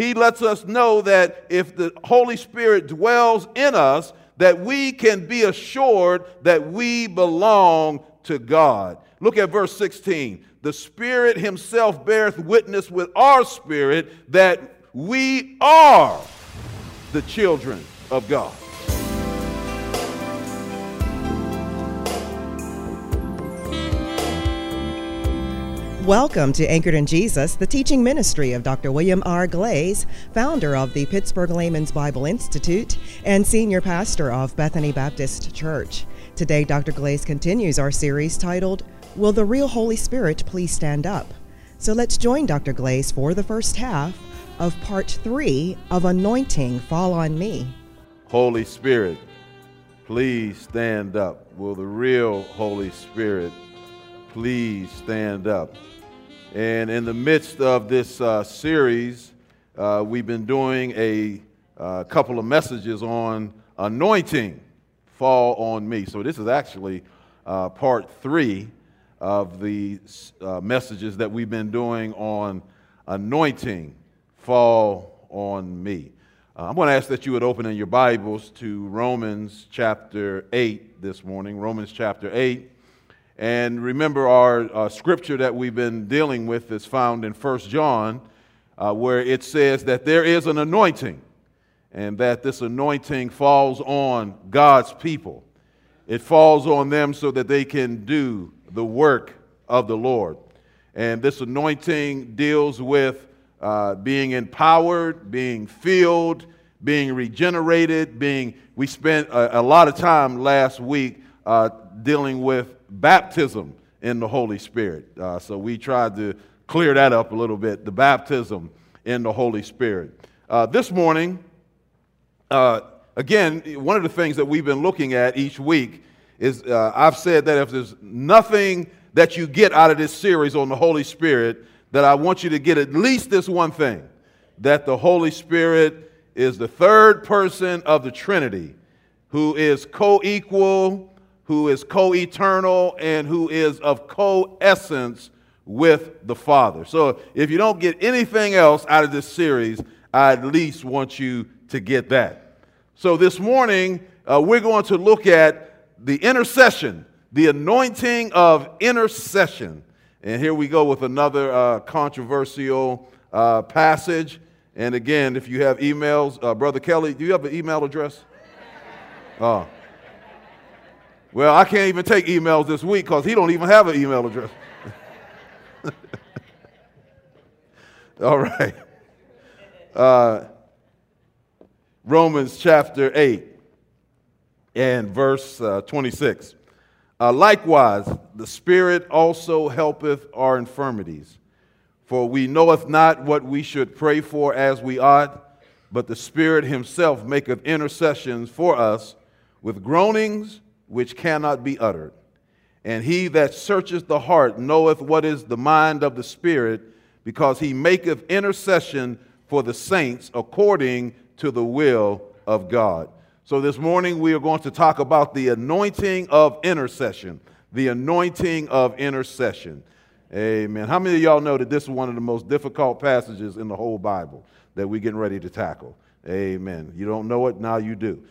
he lets us know that if the Holy Spirit dwells in us, that we can be assured that we belong to God. Look at verse 16. The Spirit himself beareth witness with our spirit that we are the children of God. Welcome to Anchored in Jesus, the teaching ministry of Dr. William R. Glaze, founder of the Pittsburgh Layman's Bible Institute and senior pastor of Bethany Baptist Church. Today, Dr. Glaze continues our series titled, Will the Real Holy Spirit Please Stand Up? So let's join Dr. Glaze for the first half of part 3 of Anointing Fall on Me. Holy Spirit, please stand up. Will the real Holy Spirit please stand up? And in the midst of this series, we've been doing a couple of messages on anointing fall on me. So this is actually part 3 of the messages that we've been doing on anointing fall on me. I'm going to ask that you would open in your Bibles to Romans chapter 8 this morning, Romans chapter 8. And remember, our scripture that we've been dealing with is found in 1 John, where it says that there is an anointing, and that this anointing falls on God's people. It falls on them so that they can do the work of the Lord. And this anointing deals with being empowered, being filled, being regenerated, we spent a lot of time last week dealing with baptism in the Holy Spirit. So we tried to clear that up a little bit, the baptism in the Holy Spirit. This morning, again, one of the things that we've been looking at each week is I've said that if there's nothing that you get out of this series on the Holy Spirit, that I want you to get at least this one thing, that the Holy Spirit is the third person of the Trinity, who is co-equal, who is co-eternal, and who is of co-essence with the Father. So if you don't get anything else out of this series, I at least want you to get that. So this morning, we're going to look at the intercession, the anointing of intercession. And here we go with another controversial passage. And again, if you have emails, Brother Kelly, do you have an email address? Oh. Well, I can't even take emails this week because he don't even have an email address. All right. Romans chapter 8 and verse 26. Likewise, the Spirit also helpeth our infirmities. For we knoweth not what we should pray for as we ought, but the Spirit himself maketh intercessions for us with groanings which cannot be uttered. And he that searcheth the heart knoweth what is the mind of the Spirit, because he maketh intercession for the saints according to the will of God. So this morning we are going to talk about the anointing of intercession. The anointing of intercession. Amen. How many of y'all know that this is one of the most difficult passages in the whole Bible that we're getting ready to tackle? Amen. You don't know it, now you do.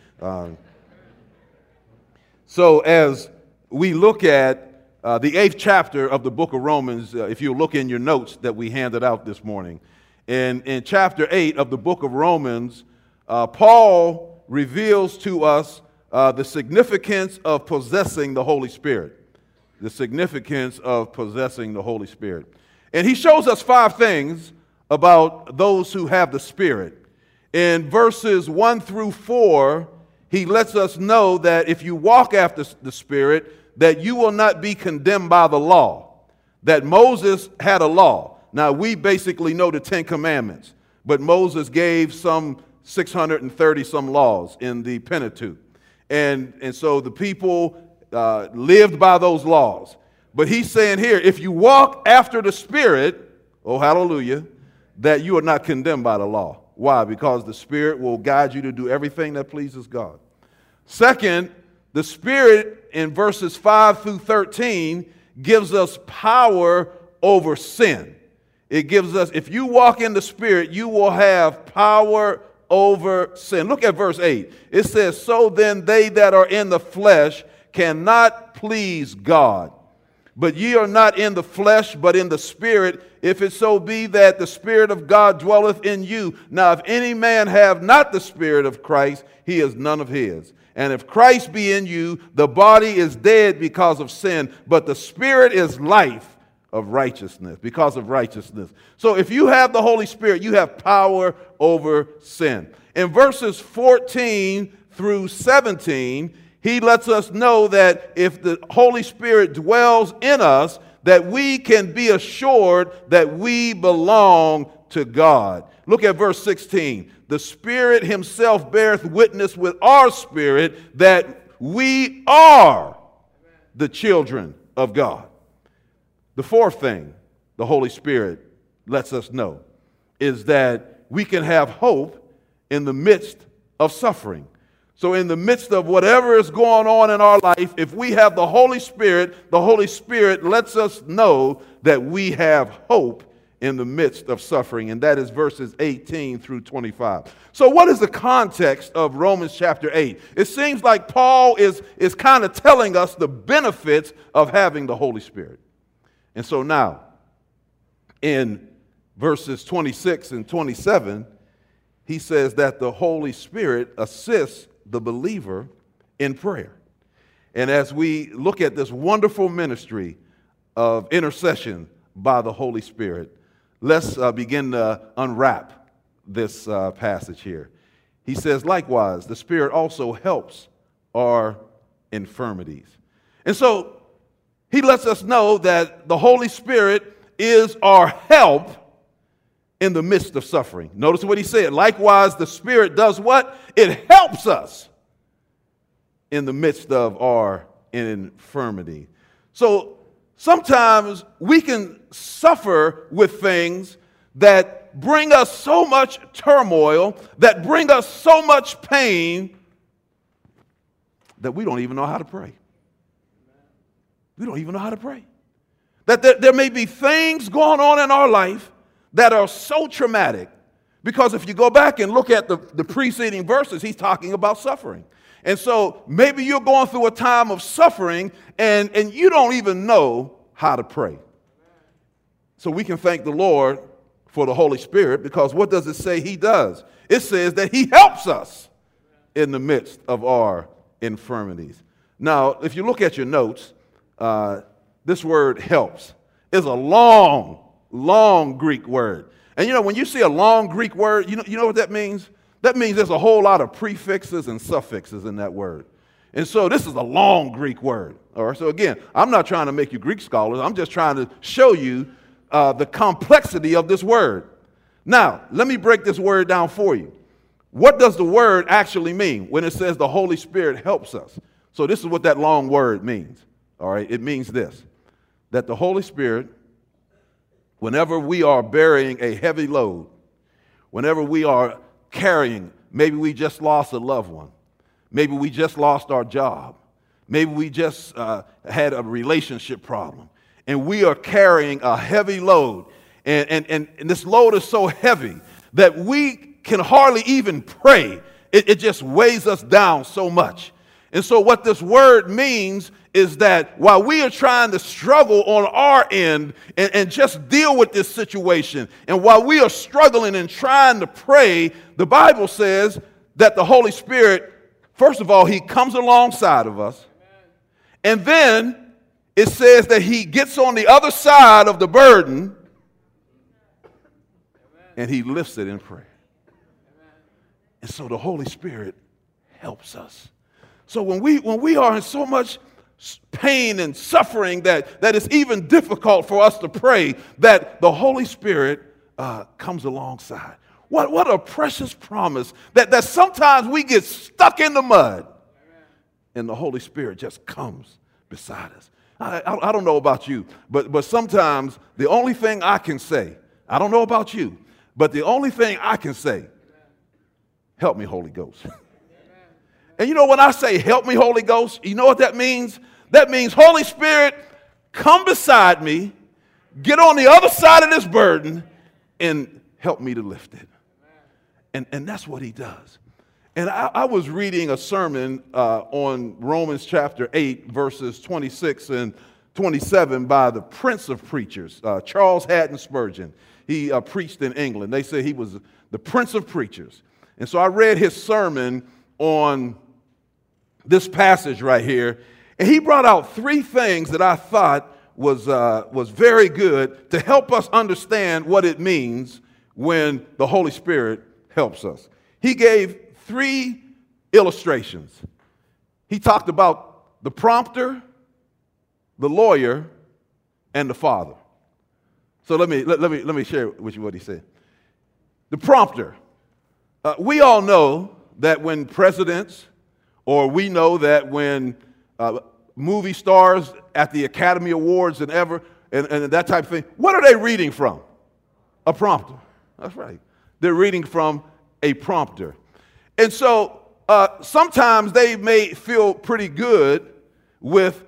So as we look at the 8th chapter of the book of Romans, if you look in your notes that we handed out this morning, in chapter 8 of the book of Romans, Paul reveals to us the significance of possessing the Holy Spirit. The significance of possessing the Holy Spirit. And he shows us 5 things about those who have the Spirit. In verses 1 through 4, he lets us know that if you walk after the Spirit, that you will not be condemned by the law. That Moses had a law. Now, we basically know the 10 Commandments, but Moses gave some 630 some laws in the Pentateuch. And so the people lived by those laws. But he's saying here, if you walk after the Spirit, oh hallelujah, that you are not condemned by the law. Why? Because the Spirit will guide you to do everything that pleases God. Second, the Spirit in verses 5 through 13 gives us power over sin. It gives us, if you walk in the Spirit, you will have power over sin. Look at verse 8. It says, so then they that are in the flesh cannot please God. But ye are not in the flesh, but in the Spirit, if it so be that the Spirit of God dwelleth in you. Now, if any man have not the Spirit of Christ, he is none of his. And if Christ be in you, the body is dead because of sin, but the Spirit is life of righteousness, because of righteousness. So if you have the Holy Spirit, you have power over sin. In verses 14 through 17, he lets us know that if the Holy Spirit dwells in us, that we can be assured that we belong to God. Look at verse 16. The Spirit himself beareth witness with our spirit that we are the children of God. The fourth thing the Holy Spirit lets us know is that we can have hope in the midst of suffering. So in the midst of whatever is going on in our life, if we have the Holy Spirit lets us know that we have hope in the midst of suffering. And that is verses 18 through 25. So what is the context of Romans chapter 8? It seems like Paul is kind of telling us the benefits of having the Holy Spirit. And so now, in verses 26 and 27, he says that the Holy Spirit assists the believer in prayer. And as we look at this wonderful ministry of intercession by the Holy Spirit, let's begin to unwrap this passage here. He says, likewise, the Spirit also helps our infirmities. And so he lets us know that the Holy Spirit is our help in the midst of suffering. Notice what he said. Likewise, the Spirit does what? It helps us in the midst of our infirmity. So sometimes we can suffer with things that bring us so much turmoil, that bring us so much pain, that we don't even know how to pray. We don't even know how to pray. That there may be things going on in our life that are so traumatic, because if you go back and look at the preceding verses, he's talking about suffering. And so maybe you're going through a time of suffering and you don't even know how to pray. So we can thank the Lord for the Holy Spirit, because what does it say he does? It says that he helps us in the midst of our infirmities. Now, if you look at your notes, this word helps is a long Greek word. And you know, when you see a long Greek word, you know what that means? That means there's a whole lot of prefixes and suffixes in that word. And so this is a long Greek word. All right. So again, I'm not trying to make you Greek scholars. I'm just trying to show you the complexity of this word. Now, let me break this word down for you. What does the word actually mean when it says the Holy Spirit helps us? So this is what that long word means. All right. It means this, that the Holy Spirit, whenever we are bearing a heavy load, whenever we are carrying, maybe we just lost a loved one, maybe we just lost our job, maybe we just had a relationship problem, and we are carrying a heavy load, and this load is so heavy that we can hardly even pray. It just weighs us down so much. And so what this word means is that while we are trying to struggle on our end and just deal with this situation, and while we are struggling and trying to pray, the Bible says that the Holy Spirit, first of all, he comes alongside of us. And then it says that he gets on the other side of the burden and he lifts it in prayer. And so the Holy Spirit helps us. So when we are in so much pain and suffering that it's even difficult for us to pray, that the Holy Spirit comes alongside. What a precious promise that sometimes we get stuck in the mud and the Holy Spirit just comes beside us. I don't know about you, but sometimes the only thing I can say, I don't know about you, but the only thing I can say, help me, Holy Ghost. And you know, when I say help me, Holy Ghost, you know what that means? That means, Holy Spirit, come beside me, get on the other side of this burden and help me to lift it. And that's what he does. And I was reading a sermon on Romans chapter 8, verses 26 and 27 by the Prince of Preachers, Charles Haddon Spurgeon. He preached in England. They say he was the Prince of Preachers. And so I read his sermon on this passage right here, and he brought out three things that I thought was very good to help us understand what it means when the Holy Spirit helps us. He gave three illustrations. He talked about the prompter, the lawyer, and the father. So let me share with you what he said. The prompter. We all know that when presidents, or we know that when movie stars at the Academy Awards and that type of thing, what are they reading from? A prompter. That's right. They're reading from a prompter. And so sometimes they may feel pretty good with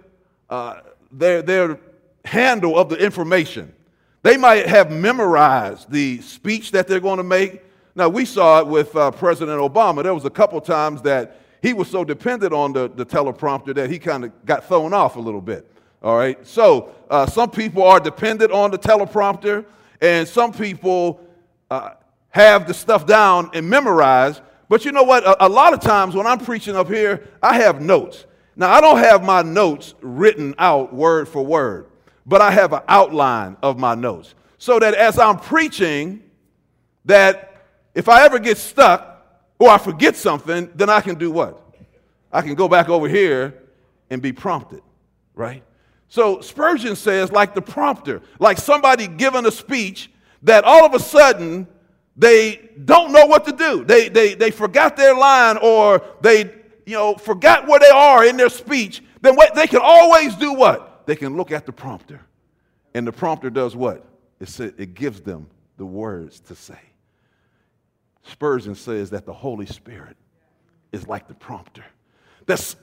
their handle of the information. They might have memorized the speech that they're going to make. Now, we saw it with President Obama. There was a couple times that he was so dependent on the teleprompter that he kind of got thrown off a little bit. All right. So some people are dependent on the teleprompter, and some people have the stuff down and memorized. But you know what? A lot of times when I'm preaching up here, I have notes. Now, I don't have my notes written out word for word, but I have an outline of my notes so that as I'm preaching, that if I ever get stuck or I forget something, then I can do what? I can go back over here and be prompted, right? So Spurgeon says, like the prompter, like somebody giving a speech that all of a sudden they don't know what to do. They forgot their line, or they forgot where they are in their speech. Then they can always do what? They can look at the prompter. And the prompter does what? It gives them the words to say. Spurgeon says that the Holy Spirit is like the prompter. That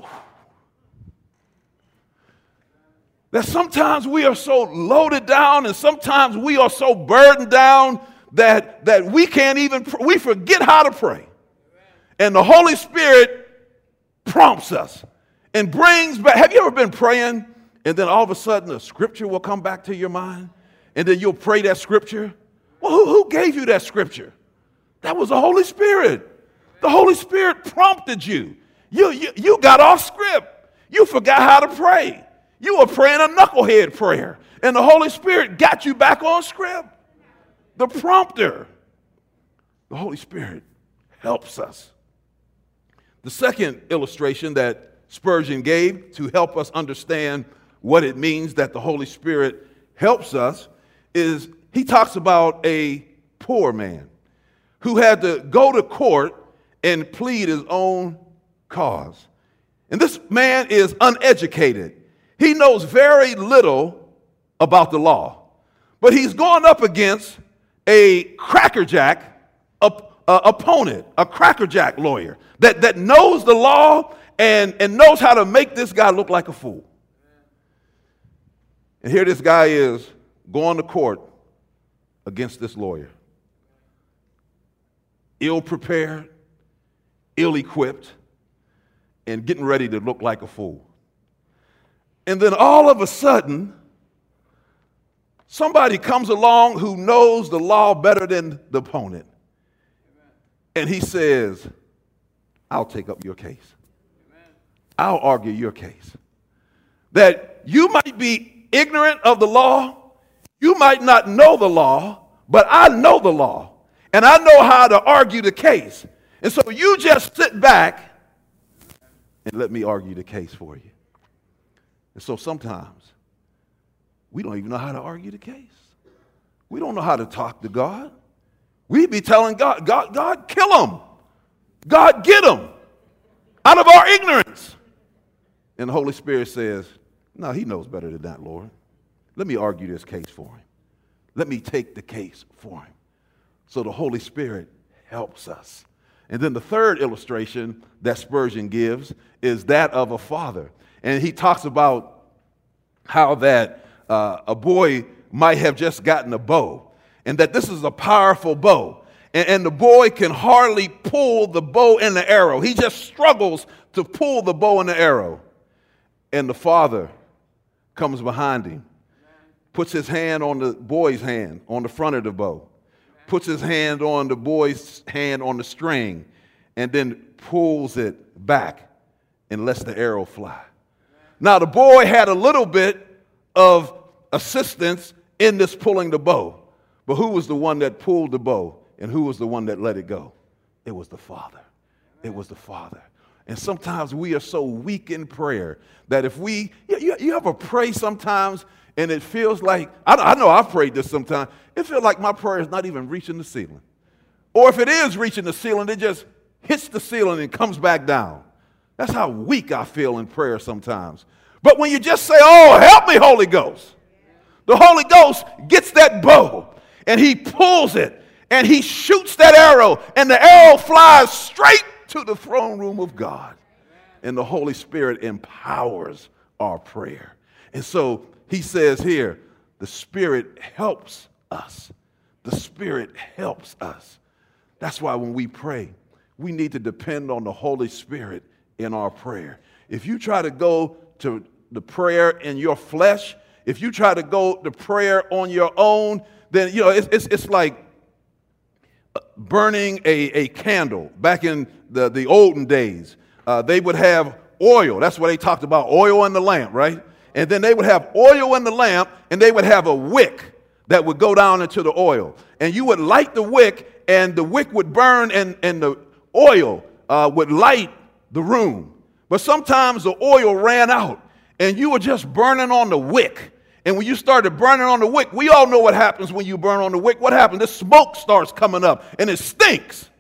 sometimes we are so loaded down, and sometimes we are so burdened down that we can't even, we forget how to pray. And the Holy Spirit prompts us and brings back. Have you ever been praying and then all of a sudden a scripture will come back to your mind, and then you'll pray that scripture? Well, who gave you that scripture? That was the Holy Spirit. The Holy Spirit prompted you. You got off script. You forgot how to pray. You were praying a knucklehead prayer, and the Holy Spirit got you back on script. The prompter. The Holy Spirit helps us. The second illustration that Spurgeon gave to help us understand what it means that the Holy Spirit helps us is he talks about a poor man who had to go to court and plead his own cause. And this man is uneducated. He knows very little about the law, but he's going up against a crackerjack opponent, a crackerjack lawyer that knows the law and knows how to make this guy look like a fool. And here this guy is going to court against this lawyer. Ill-prepared, ill-equipped, and getting ready to look like a fool. And then all of a sudden, somebody comes along who knows the law better than the opponent. And he says, I'll take up your case. I'll argue your case. That you might be ignorant of the law, you might not know the law, but I know the law, and I know how to argue the case. And so you just sit back and let me argue the case for you. And so sometimes we don't even know how to argue the case. We don't know how to talk to God. We be telling God, God, kill him. God, get him out of our ignorance. And the Holy Spirit says, no, he knows better than that, Lord. Let me argue this case for him. Let me take the case for him. So the Holy Spirit helps us. And then the third illustration that Spurgeon gives is that of a father. And he talks about how that a boy might have just gotten a bow, and that this is a powerful bow. And the boy can hardly pull the bow and the arrow. He just struggles to pull the bow and the arrow. And the father comes behind him, puts his hand on the boy's hand on the front of the bow, puts his hand on the boy's hand on the string, and then pulls it back and lets the arrow fly. Now, the boy had a little bit of assistance in this pulling the bow, but who was the one that pulled the bow and who was the one that let it go? It was the father. It was the father. And sometimes we are so weak in prayer that if you ever pray sometimes and it feels like, I know I've prayed this sometimes, it feels like my prayer is not even reaching the ceiling. Or if it is reaching the ceiling, it just hits the ceiling and comes back down. That's how weak I feel in prayer sometimes. But when you just say, oh, help me, Holy Ghost, the Holy Ghost gets that bow and he pulls it and he shoots that arrow and the arrow flies straight to the throne room of God. And the Holy Spirit empowers our prayer. And so he says here, the Spirit helps us. The Spirit helps us. That's why when we pray, we need to depend on the Holy Spirit in our prayer. If you try to go to the prayer in your flesh, if you try to go to prayer on your own, then it's like burning a candle. Back in the olden days, they would have oil. That's what they talked about, oil in the lamp, right? And then they would have oil in the lamp, and they would have a wick that would go down into the oil. And you would light the wick, and the wick would burn, and the oil would light the room. But sometimes the oil ran out, and you were just burning on the wick. And when you started burning on the wick, we all know what happens when you burn on the wick. What happens? The smoke starts coming up, and it stinks.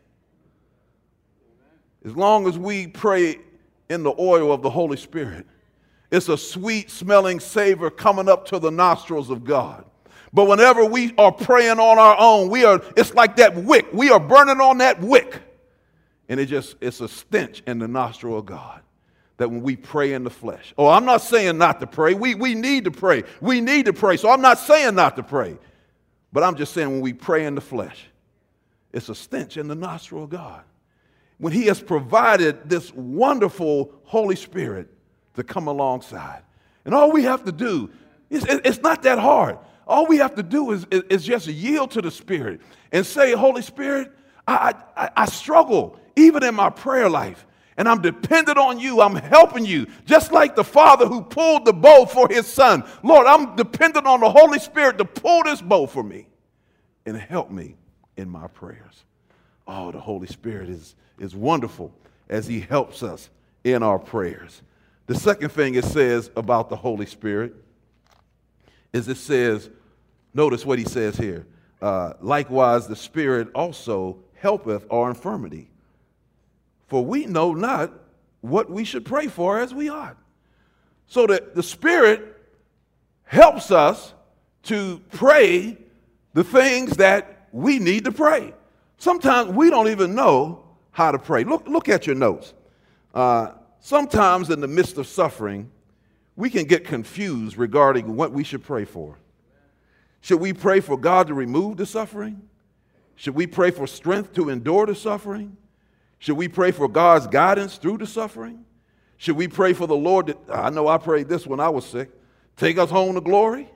As long as we pray in the oil of the Holy Spirit, it's a sweet-smelling savor coming up to the nostrils of God. But whenever we are praying on our own, it's like that wick. We are burning on that wick. And it's a stench in the nostril of God. That when we pray in the flesh. Oh, I'm not saying not to pray. We need to pray. We need to pray. So I'm not saying not to pray. But I'm just saying when we pray in the flesh, it's a stench in the nostril of God. When he has provided this wonderful Holy Spirit to come alongside. And all we have to do, it's not that hard. All we have to do is just yield to the Spirit and say, Holy Spirit, I struggle even in my prayer life. And I'm dependent on you. I'm helping you. Just like the father who pulled the bow for his son. Lord, I'm dependent on the Holy Spirit to pull this bow for me and help me in my prayers. Oh, the Holy Spirit is wonderful as he helps us in our prayers. The second thing it says about the Holy Spirit is it says, notice what he says here. Likewise, the Spirit also helpeth our infirmity. For we know not what we should pray for as we ought. So that the Spirit helps us to pray the things that we need to pray. Sometimes we don't even know how to pray. Look at your notes. Sometimes in the midst of suffering, we can get confused regarding what we should pray for. Should we pray for God to remove the suffering? Should we pray for strength to endure the suffering? Should we pray for God's guidance through the suffering? Should we pray for the Lord that, I know I prayed this when I was sick, take us home to glory?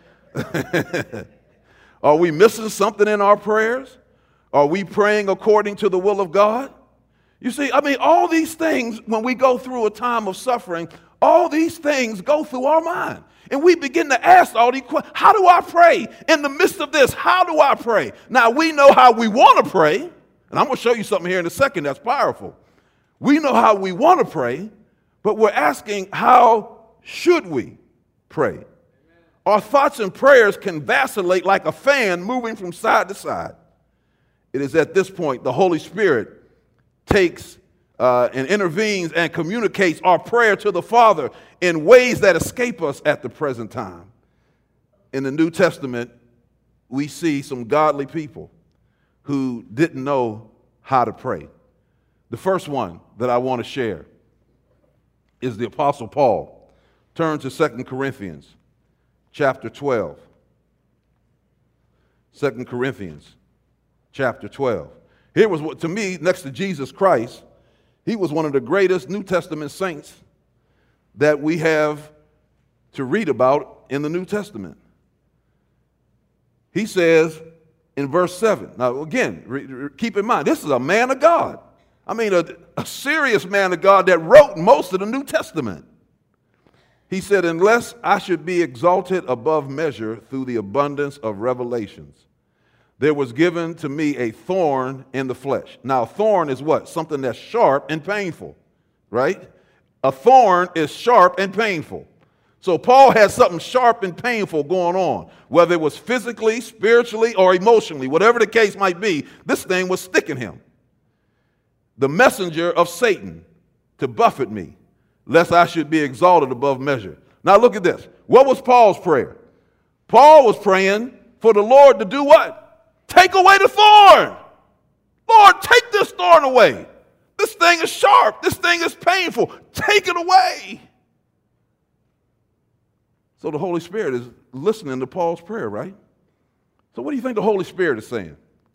Are we missing something in our prayers? Are we praying according to the will of God? You see, all these things, when we go through a time of suffering, all these things go through our mind. And we begin to ask all these questions. How do I pray? In the midst of this, how do I pray? Now, we know how we want to pray. And I'm going to show you something here in a second that's powerful. We know how we want to pray, but we're asking, how should we pray? Amen. Our thoughts and prayers can vacillate like a fan moving from side to side. It is at this point the Holy Spirit takes and intervenes and communicates our prayer to the Father in ways that escape us at the present time. In the New Testament, we see some godly people who didn't know how to pray. The first one that I want to share is the Apostle Paul. Turn to 2 Corinthians chapter 12. 2 Corinthians chapter 12. Here was what, to me, next to Jesus Christ, he was one of the greatest New Testament saints that we have to read about in the New Testament. He says in verse 7, now again, keep in mind, this is a man of God. I mean, a serious man of God that wrote most of the New Testament. He said, unless I should be exalted above measure through the abundance of revelations, there was given to me a thorn in the flesh. Now, a thorn is what? Something that's sharp and painful, right? A thorn is sharp and painful. So Paul had something sharp and painful going on, whether it was physically, spiritually, or emotionally, whatever the case might be, this thing was sticking him. The messenger of Satan to buffet me, lest I should be exalted above measure. Now look at this. What was Paul's prayer? Paul was praying for the Lord to do what? Take away the thorn. Lord, take this thorn away. This thing is sharp. This thing is painful. Take it away. So the Holy Spirit is listening to Paul's prayer, right? So what do you think the Holy Spirit is saying?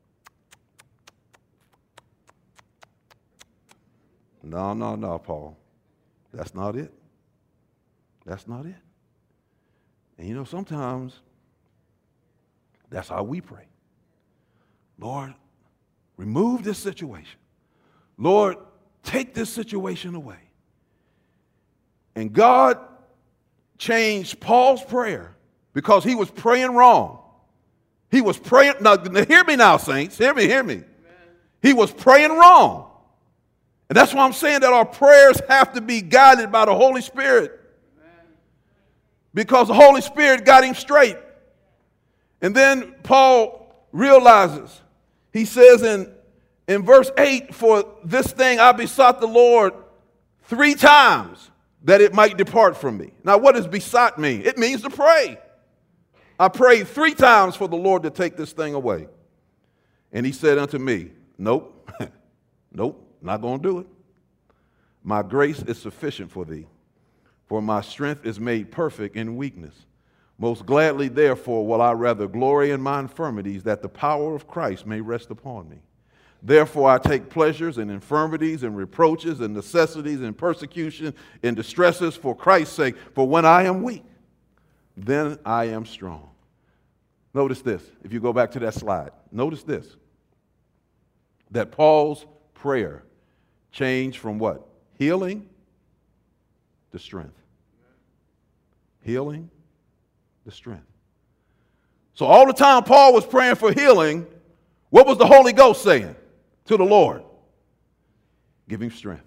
No, Paul. That's not it. That's not it. And you know, sometimes that's how we pray. Lord, remove this situation. Lord, take this situation away. And God changed Paul's prayer because he was praying wrong. He was praying, now hear me now, saints. Hear me. Amen. He was praying wrong. And that's why I'm saying that our prayers have to be guided by the Holy Spirit. Amen. Because the Holy Spirit got him straight. And then Paul realizes, he says in verse 8, for this thing I besought the Lord 3 times that it might depart from me. Now what does besought mean? It means to pray. I prayed 3 times for the Lord to take this thing away. And he said unto me, nope, nope. Not going to do it. My grace is sufficient for thee, for my strength is made perfect in weakness. Most gladly, therefore, will I rather glory in my infirmities, that the power of Christ may rest upon me. Therefore, I take pleasures in infirmities and reproaches and necessities and persecution and distresses for Christ's sake. For when I am weak, then I am strong. Notice this. If you go back to that slide, notice this. That Paul's prayer changed from what? Healing to strength. Healing to strength. So all the time Paul was praying for healing, what was the Holy Ghost saying to the Lord? Give him strength.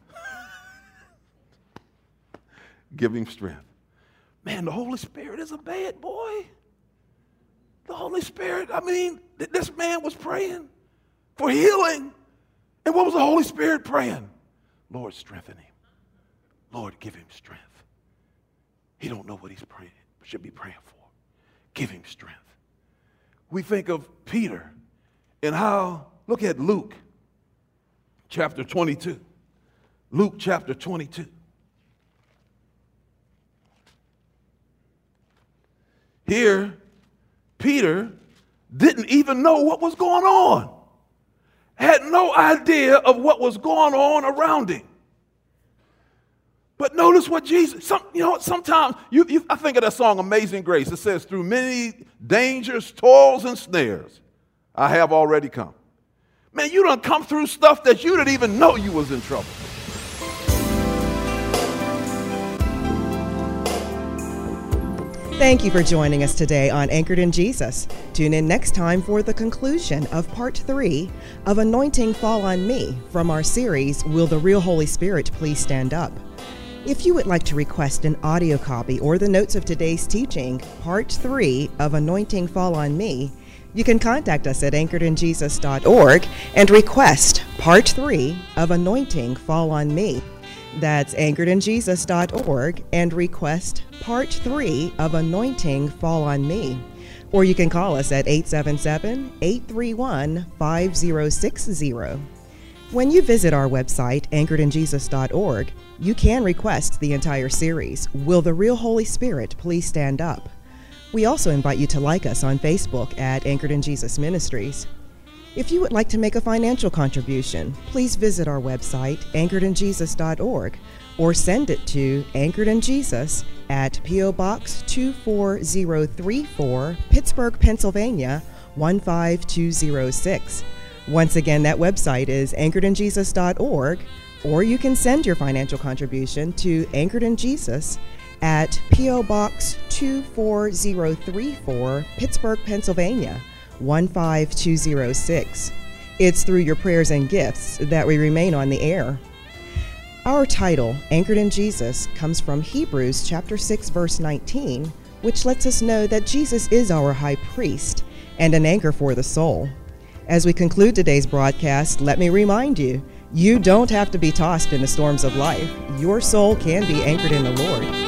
Give him strength. Man, the Holy Spirit is a bad boy. The Holy Spirit, I mean, this man was praying for healing. And what was the Holy Spirit praying? Lord, strengthen him. Lord, give him strength. He don't know what he's praying, should be praying for. Give him strength. We think of Peter and how, look at Luke chapter 22. Luke chapter 22. Here, Peter didn't even know what was going on. Had no idea of what was going on around him. But notice what Jesus, sometimes, I think of that song, Amazing Grace. It says, through many dangers, toils, and snares, I have already come. Man, you done come through stuff that you didn't even know you was in trouble. Thank you for joining us today on Anchored in Jesus. Tune in next time for the conclusion of Part 3 of Anointing Fall on Me from our series, Will the Real Holy Spirit Please Stand Up? If you would like to request an audio copy or the notes of today's teaching, Part 3 of Anointing Fall on Me, you can contact us at anchoredinjesus.org and request Part 3 of Anointing Fall on Me. That's anchoredinjesus.org and request Part 3 of Anointing Fall on Me. Or you can call us at 877-831-5060. When you visit our website, anchoredinjesus.org, you can request the entire series, Will the Real Holy Spirit Please Stand Up? We also invite you to like us on Facebook at Anchored in Jesus Ministries. If you would like to make a financial contribution, please visit our website, anchoredinjesus.org, or send it to Anchored in Jesus at P.O. Box 24034, Pittsburgh, Pennsylvania, 15206. Once again, that website is anchoredinjesus.org, or you can send your financial contribution to Anchored in Jesus at P.O. Box 24034, Pittsburgh, Pennsylvania, 15206. It's through your prayers and gifts that we remain on the air. Our title, Anchored in Jesus, comes from Hebrews chapter 6, verse 19, which lets us know that Jesus is our high priest and an anchor for the soul. As we conclude today's broadcast, let me remind you, you don't have to be tossed in the storms of life. Your soul can be anchored in the Lord.